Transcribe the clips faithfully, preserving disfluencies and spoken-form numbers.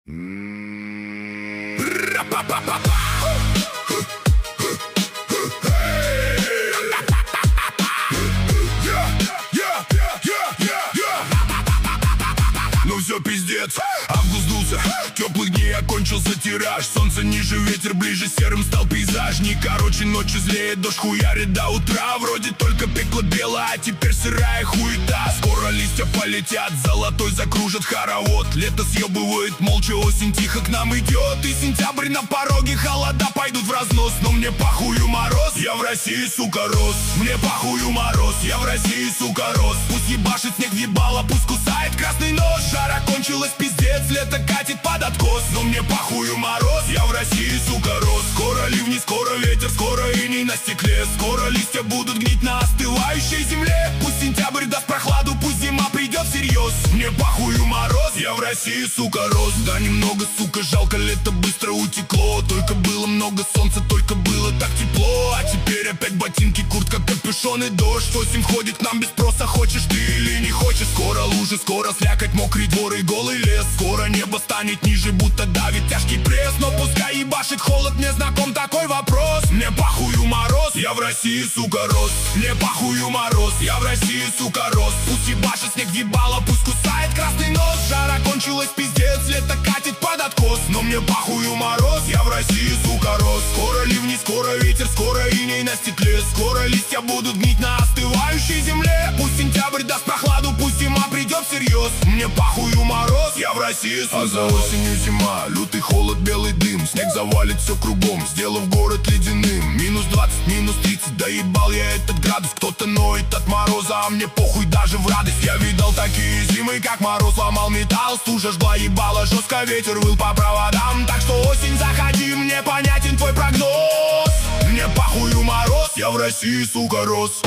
Ну все, пиздец, август сдулся, теплых дней окончился тираж. Солнце ниже, ветер ближе, серым стал пейзаж. Не короче, ночью злее, дождь хуярит до утра. Вроде только пекло бело, а теперь сырая хуета. Скоро листья полетят, золотой закружит хоровод. Лето съебывает молча, осень тихо к нам идет. И сентябрь на пороге, холода пойдут в разнос. Но мне похую мороз, я в России, сука, рос. Мне похую мороз, я в России, сука, рос. Пусть ебашит снег в ебало, пусть кусает красный нож. Жара кончилась, пиздец, лето катит под откос. Но мне похую мороз, я в России, сука, рос. Скоро ливни, скоро ветер, скоро иней на стекле. Скоро листья будут гнить на остывающей земле. Пусть сентябрь даст прохладу, пусть зима придет всерьез. Мне похую мороз, я в России, сука, рос. Да немного, сука, жалко, лето быстро утекло. Только было много солнца, только было так тепло. А теперь опять ботинки, куртка, капюшон и дождь. Осень входит к нам без спроса, хочешь ты или не хочешь. Скоро лужи, скоро слякоть, мокрый двор и голый лес. Скоро небо станет ниже, будто давит тяжкий пресс. Но пускай ебашит холод, мне знаком такой вопрос. Мне похую мороз, я в России, сука, рос. Мне похую мороз, я в России, сука, рос. Пусть ебашит снег в ебало, пусть кусает красный нос. Жара кончилась, пиздец, лето катит под откос. Но мне похую мороз, я в России, сука, рос. Скоро ливни, скоро ветер, скоро иней на стекле. Скоро листья будут гнить на остывающей земле. Пусть сентябрь даст прохладу, пусть зима придет всерьез. Мне похую мороз, я в России, сука, а за осенью зима, лютый холод, белый дым. Снег завалит все кругом, сделав город ледяным. Минус двадцать, минус тридцать, доебал я этот градус. Кто-то ноет от мороза, а мне похуй даже в радость. Я видал такие зимы, как мороз ломал металл. Стужа жгла ебало, жестко ветер выл по проводам. Так что осень, заходи, мне понятен твой прогноз. Мне похую мороз, я в России, сука, рос.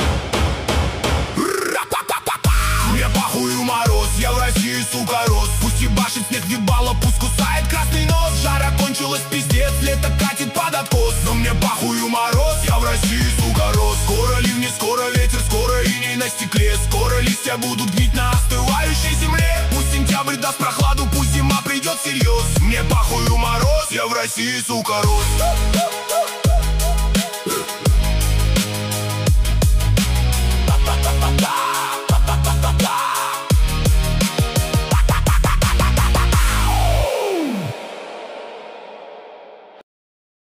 Мне похую мороз, я в России, сука, рос. Пусть ебашит снег в ебало, пусть кусает красный нос. Жара кончилась, пиздец, лето катит под откос. Но мне похую мороз, я в России, сука, рос. Скоро ливни, скоро ветер, скоро иней на стекле. Скоро листья будут гнить на остывающей земле. Пусть сентябрь даст прохладу, пусть зима придет всерьез. Мне похую мороз, я в России, сука, рос.